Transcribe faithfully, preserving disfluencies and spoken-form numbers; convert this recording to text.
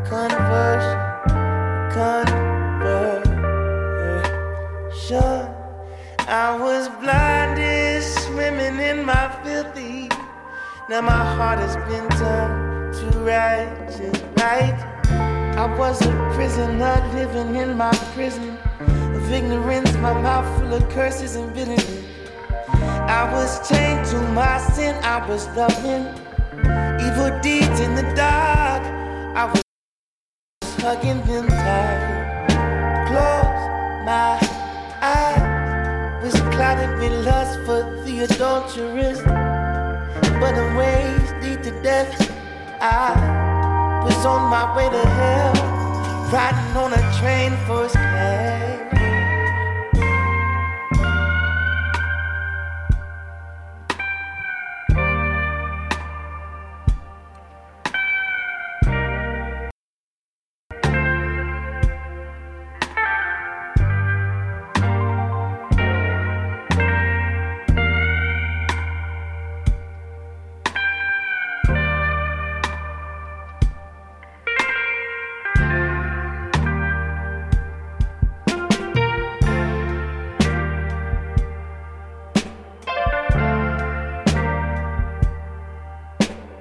conversion, conversion. I was blinded, swimming in my filthy. Now my heart has been turned to righteous, right? I was a prisoner living in my prison of ignorance, my mouth full of curses and bitterness. I was chained to my sin, I was loving evil deeds in the dark. I was hugging them tight. Close my eyes, was clouded with lust for the adulteress. But the ways lead to death. I was on my way to hell, riding on a train for escape.